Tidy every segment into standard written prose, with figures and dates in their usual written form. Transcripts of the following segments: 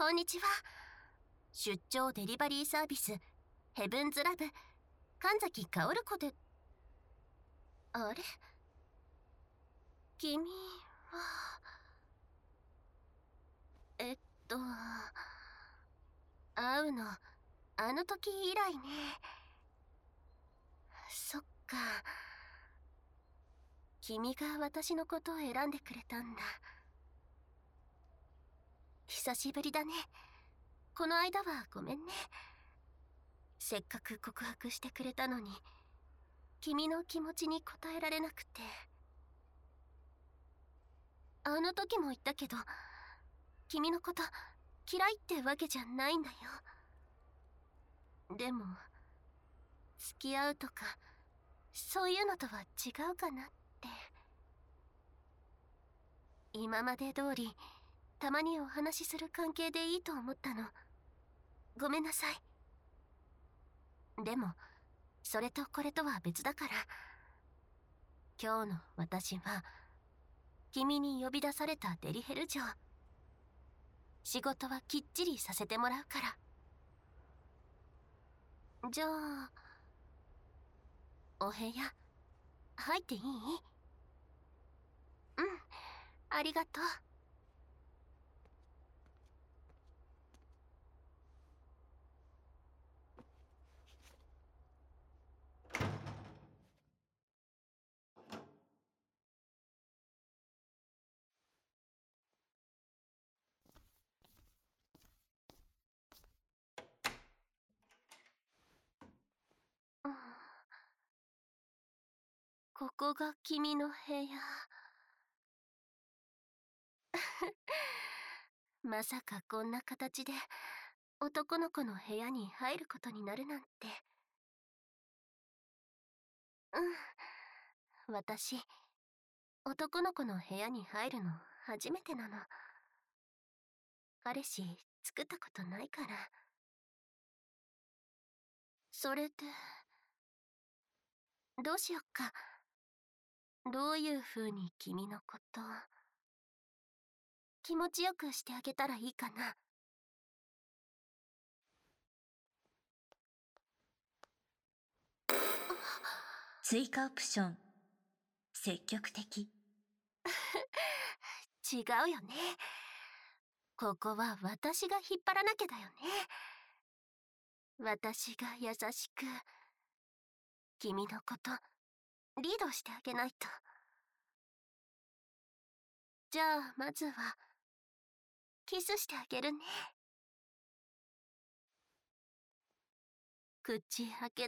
こんにちは。出張デリバリーサービスヘブンズラブ神崎薫子で。あれ、君はえっと会うのあの時以来ね。そっか、君が私のことを選んでくれたんだ。久しぶりだね。この間はごめんね。せっかく告白してくれたのに君の気持ちに応えられなくて。あの時も言ったけど、君のこと嫌いってわけじゃないんだよ。でも付き合うとかそういうのとは違うかなって。今まで通りたまにお話しする関係でいいと思ったの。ごめんなさい。でもそれとこれとは別だから。今日の私は君に呼び出されたデリヘル嬢。仕事はきっちりさせてもらうから。じゃあお部屋入っていい？うん、ありがとう。うん、ここが君の部屋。まさかこんな形で男の子の部屋に入ることになるなんて。私男の子の部屋に入るの初めてなの。彼氏作ったことないから。それでどうしよっか。どういう風に君のこと気持ちよくしてあげたらいいかな。 追加オプション、積極的。 違うよね。ここは私が引っ張らなきゃだよね。私が優しく君のことリードしてあげないと。じゃあまずはキスしてあげるね。口開けて。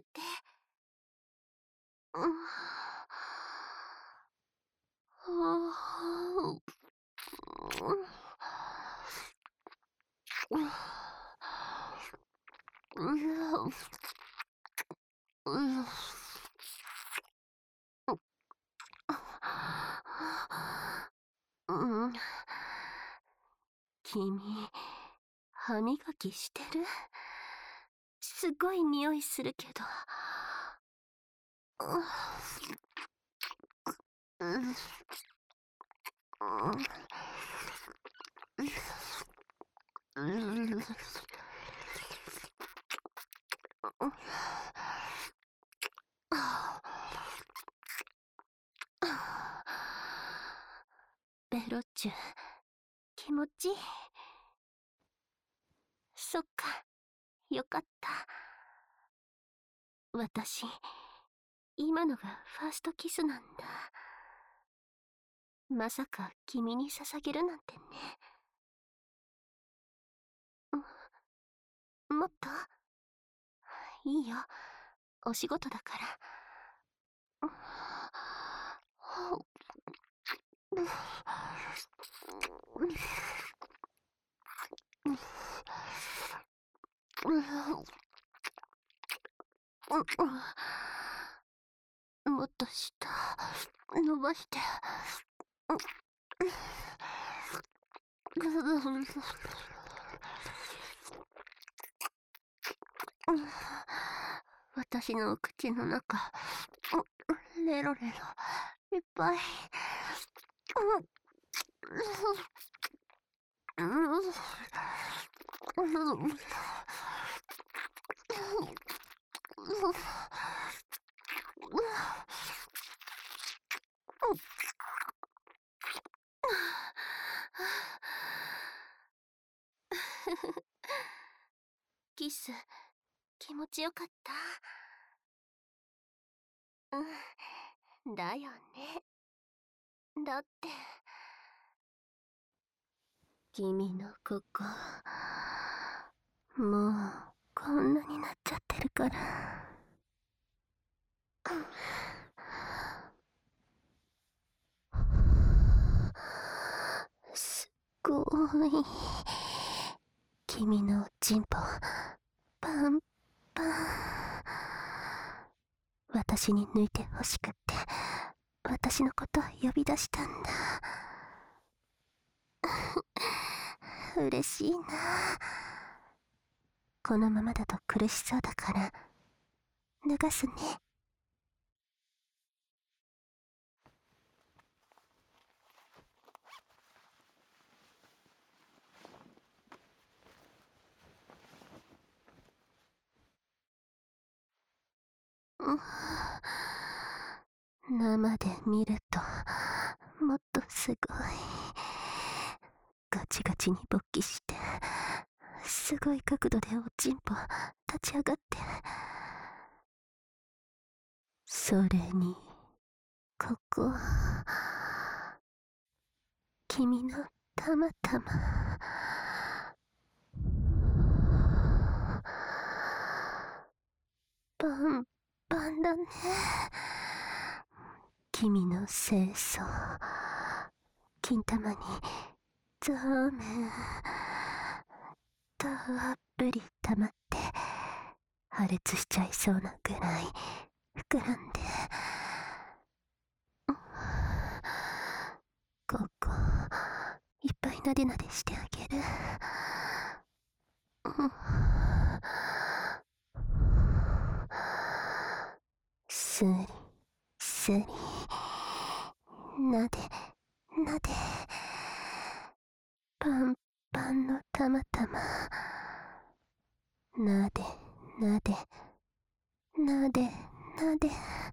君、歯磨きしてる？すごい匂いするけど。ベロチュ、気持ちいい。そっか、よかった。私、今のがファーストキスなんだ。まさか君に捧げるなんてね。もっといいよ、お仕事だから。もっと下伸ばして。私のお口の中レロレロいっぱい。 キス気持ちよかった。だよね。だって君のここもうこんなになっちゃってるから。すごい。君のチンポパンパン。私に抜いてほしくって私のこと呼び出したんだ。嬉しいな。このままだと苦しそうだから脱がすね。生で見るともっとすごい。ガチガチに勃起してすごい角度でおちんぽ立ち上がって、それにここ君のたまたまパンパンだね。君の清楚金玉にザーメンたっぷり溜まって破裂しちゃいそうなぐらい膨らんで、ここいっぱいなでなでしてあげる。スリスリなでなでパンパンのたまたまなでなでなでなで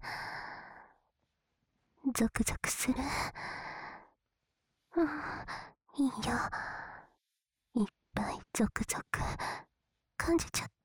ゾクゾクする。いいよ。いっぱいゾクゾク感じちゃって。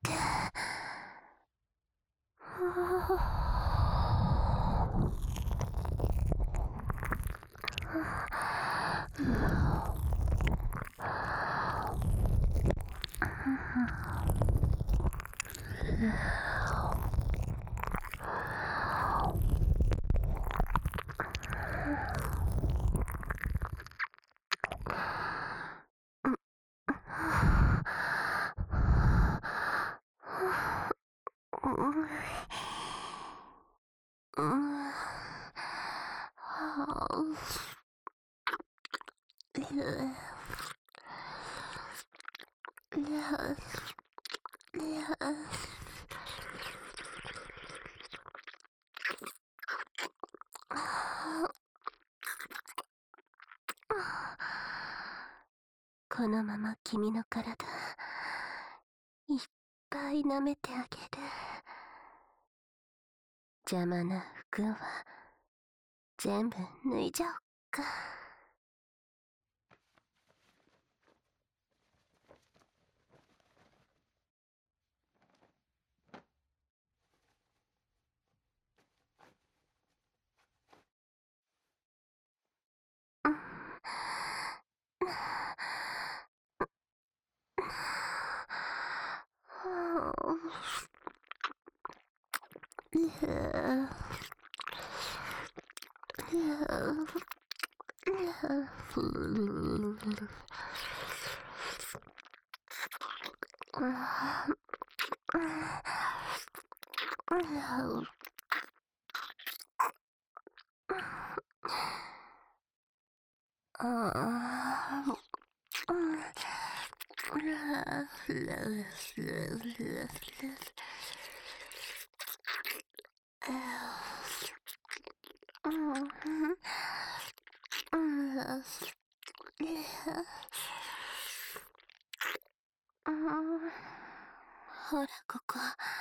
このまま君の体いっぱい舐めてあげる。邪魔な服は全部脱いじゃおっか。 ほら、ここ。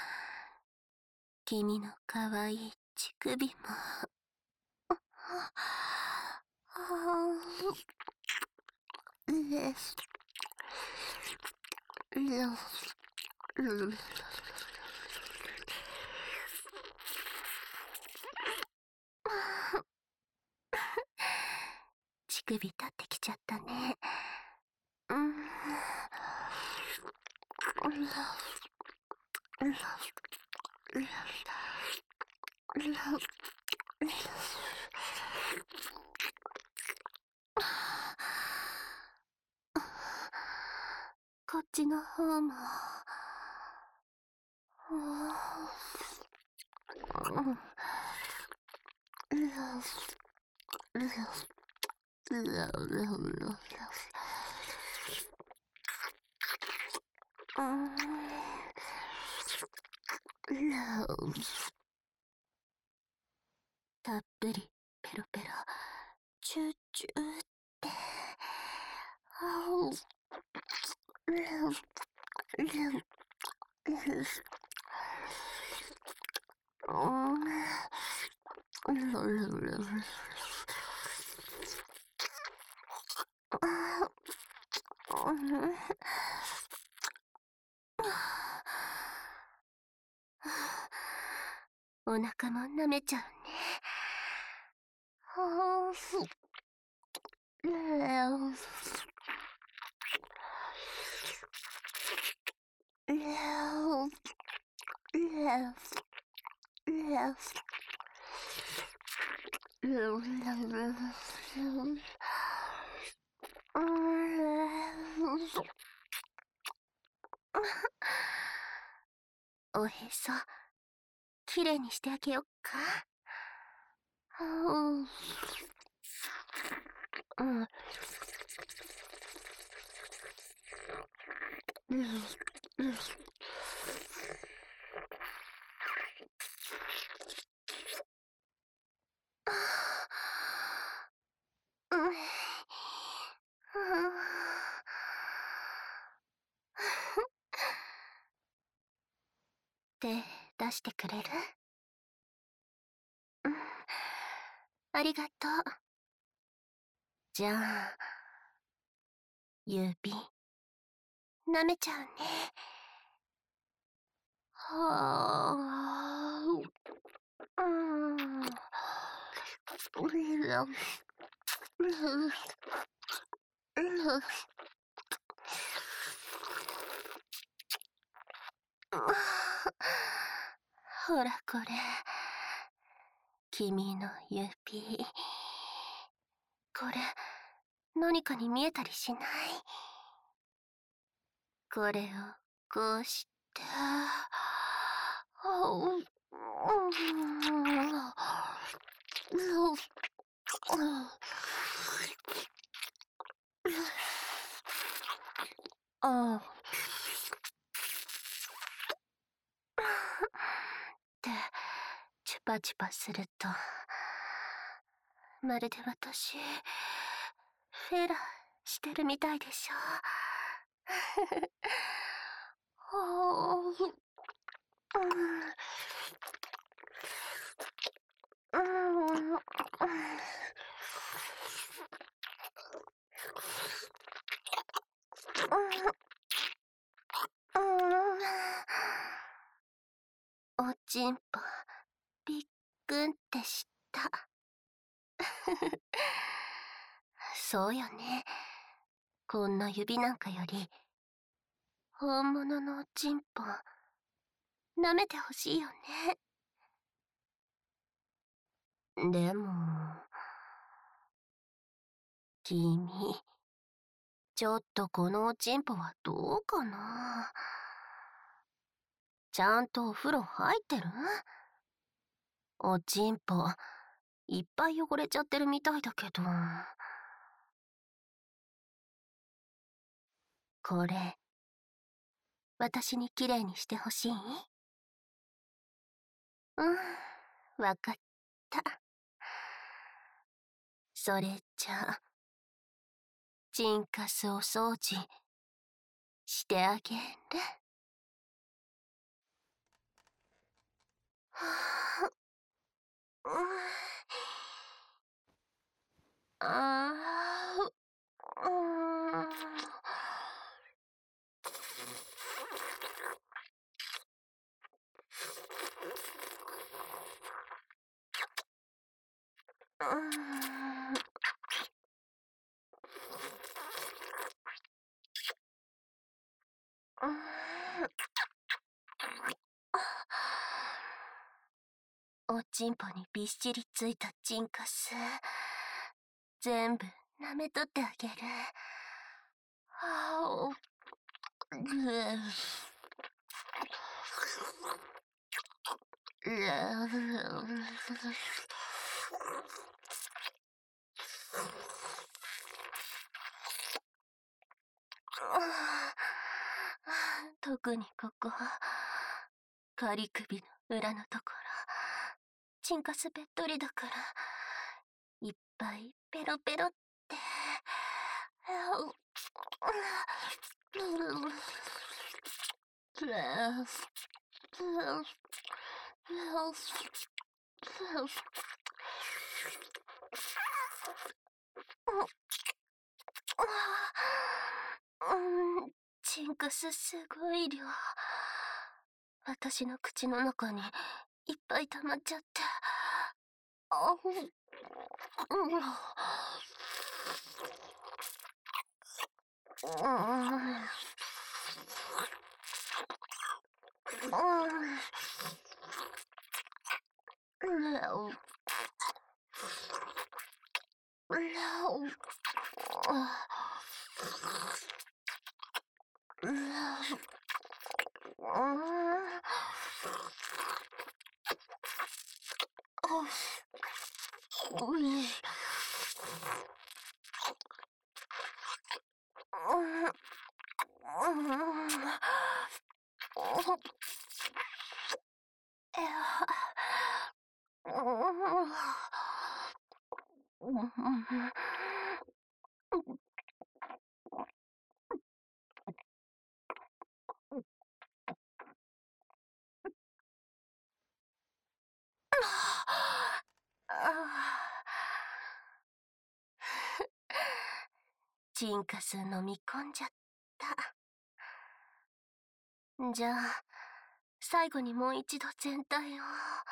君のかわいい乳首も。乳首立ってきちゃったね。うん。こっちの方も。たっぷりペロペロチューチューって。お腹も舐めちゃうね。おへそ、きれいにしてあげよっか。手出してくれる？ありがとう。じゃあ、指、舐めちゃうね。ほらこれ、君の指。これ、何かに見えたりしない？これをこうして、で、チュパチュパすると、まるで私、フェラしてるみたいでしょ。おちんぽ、びっくんってした。そうよね。こんな指なんかより、本物のおちんぽ、舐めてほしいよね。でも、君、ちょっとこのおちんぽはどうかな。ちゃんとお風呂入ってる？おちんぽ、いっぱい汚れちゃってるみたいだけど。これ、私にきれいにしてほしい？わかった。それじゃあ、チンカスお掃除してあげる。 あー、おちんぽにびっしりついたチンカス全部舐めとってあげる。特にここ、仮首の裏のところ、チンカスべっとりだから、いっぱいペロペロって。チンカスすごい量。私の口の中にいっぱい溜まっちゃって。チンカス飲み込んじゃった。じゃあ、最後にもう一度全体を。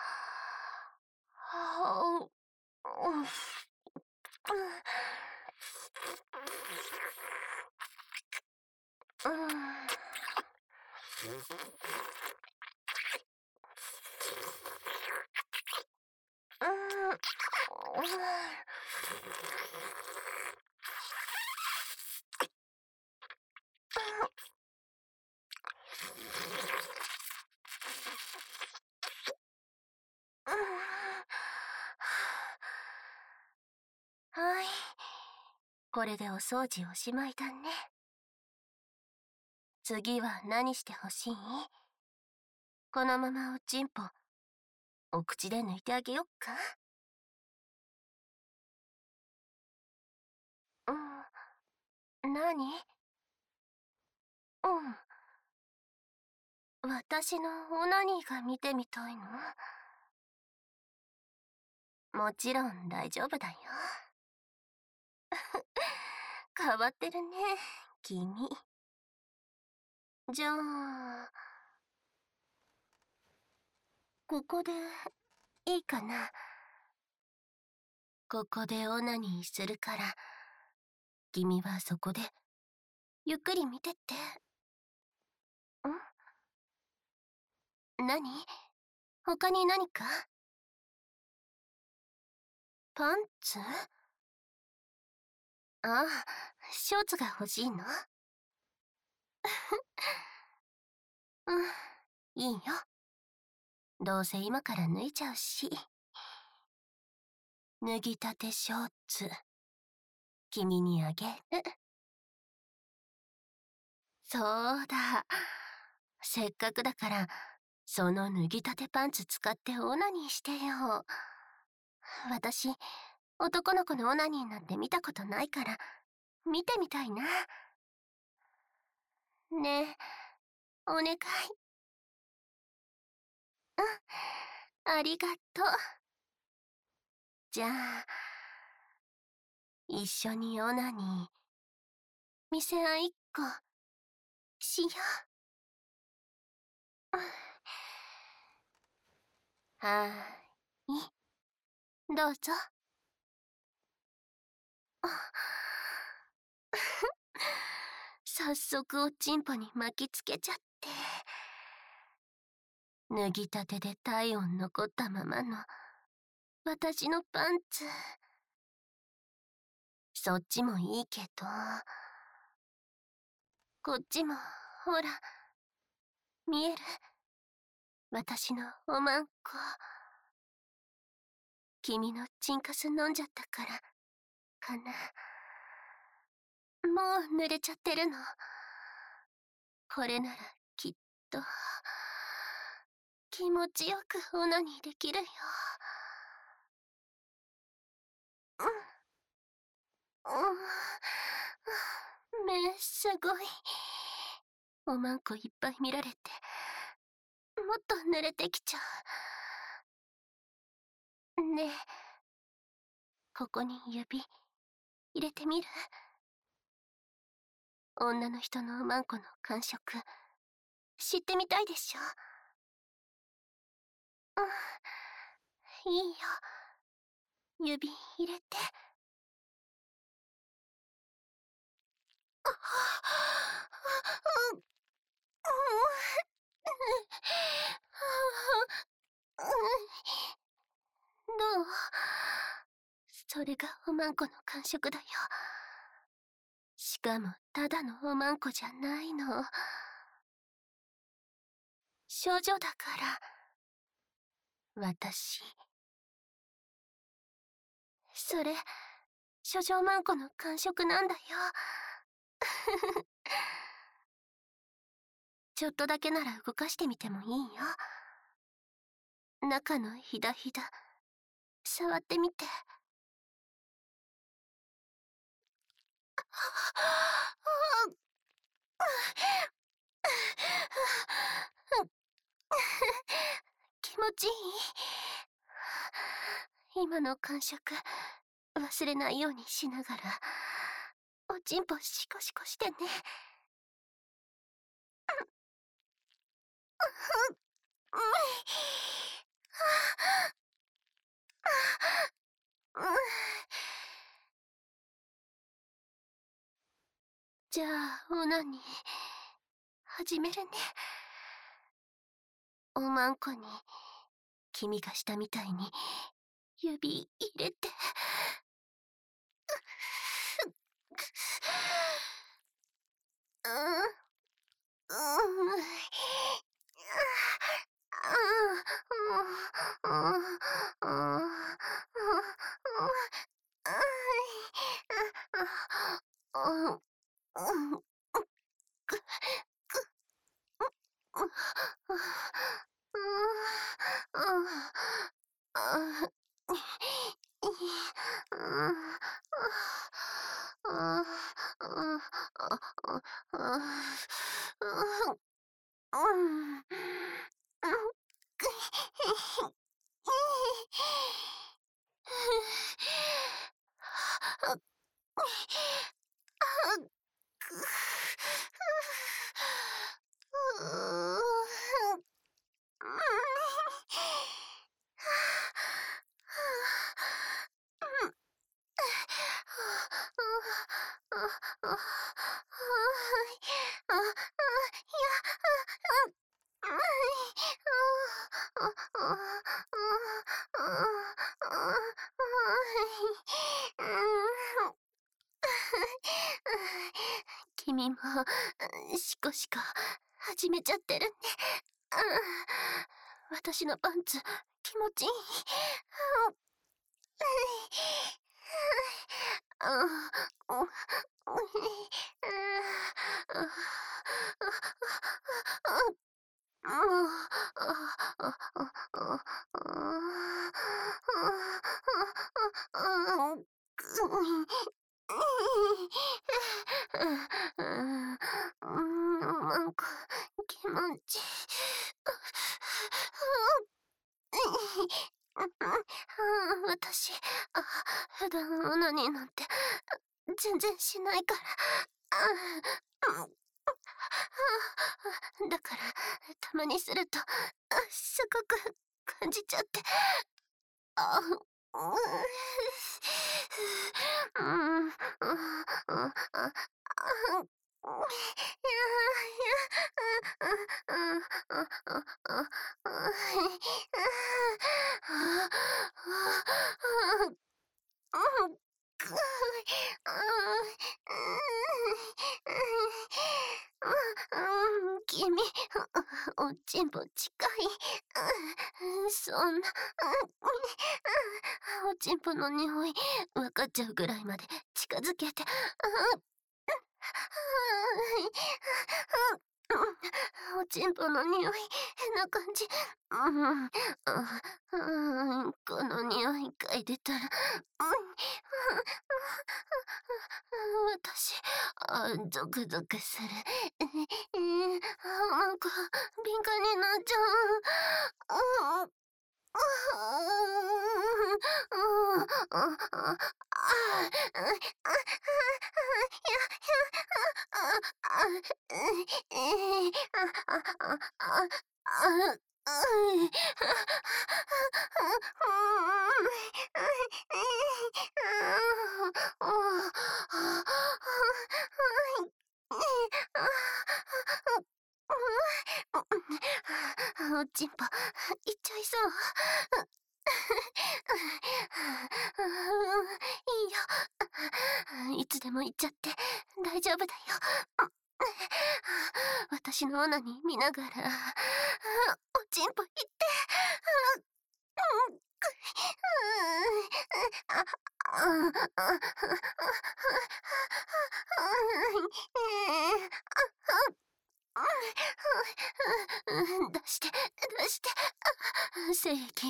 はい。これでお掃除おしまいだね。次は何してほしい？このままおちんぽ、お口で抜いてあげよっか？何？私のオナニーが見てみたいの？もちろん大丈夫だよ。変わってるね、君。じゃあ、ここでいいかな？ここでオナニーするから、君はそこでゆっくり見てって。何？他に何か？パンツ？ああ、ショーツが欲しいの？いいよ。どうせ今から脱いじゃうし。脱ぎたてショーツ、君にあげる。そうだ。せっかくだから、その脱ぎたてパンツ使ってオナニーしてよ。私、男の子のオナニーなんて見たことないから、見てみたいな。ねえ、お願い。 ありがとう。じゃあ、一緒にオナニー、見せ合いっこ、しよう。はーい。どうぞ。早速おちんぽに巻きつけちゃって。脱ぎたてで体温残ったままの私のパンツ。そっちもいいけど、こっちもほら、見える？私のおまんこ。君のチンカス飲んじゃったからかな。もう濡れちゃってるの。これならきっと気持ちよくオナニーできるよ。すごい。おまんこいっぱい見られて、もっと濡れてきちゃう。ねえ、ここに指入れてみる？女の人のおまんこの感触、知ってみたいでしょ？いいよ。指入れて。どう？それがおまんこの感触だよ。しかもただのおまんこじゃないの。少女だから。私。それ、処女まんこの感触なんだよ。ちょっとだけなら動かしてみてもいいよ。中のひだひだ、触ってみて。気持ちいい？今の感触、忘れないようにしながら、おちんぽシコシコしてね。じゃあ、オナニー、始めるね。おまんこに、君がしたみたいに、指入れて。君もシコシコ始めちゃってるね。私のパンツ気持ちいい？なんか気持ちいい。 私、普段オナニーなんて全然しないから。だから、たまにすると、すごく感じちゃって。あ、うん、うん、あ、君、おちんぽ近い。そんな、おちんぽの匂い、分かっちゃうぐらいまで近づけて。おちんぽの匂い、変な感じ。この匂い嗅いでたら、私、ゾクゾクする。なんか、敏感になっちゃう。おちんぽ、いっちゃいそう。いいよ。いつでも行っちゃって大丈夫だよ。私のオナニー見ながら、おちんぽ行って。出して、出して。精液、ピュー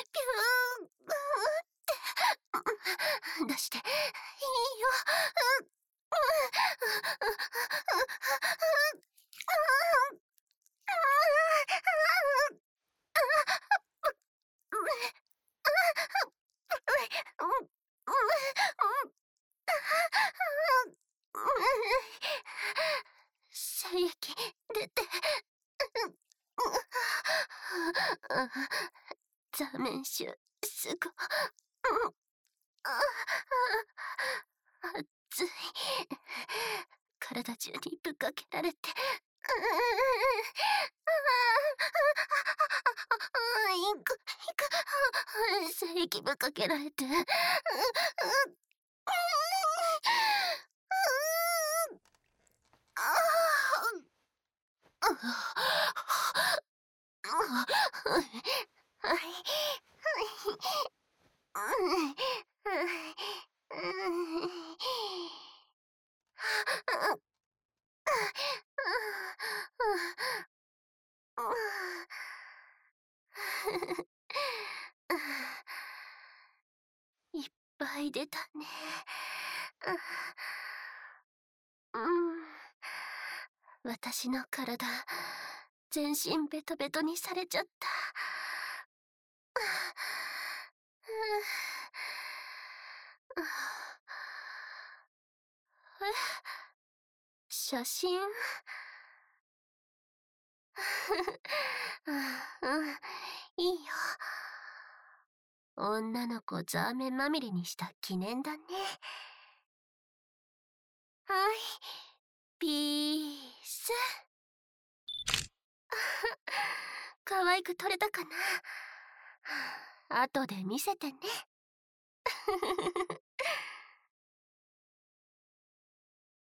って出して、いいよ。精液出て。座面臭、すご。熱い。体中にぶっかけられて。いく、精液ぶっかけられて。いっぱい出たね。私の体、全身ベトベトにされちゃった。写真いいよ。女の子ザーメンまみれにした記念だね。はい、ピース。可愛く撮れたかな。後で見せてね。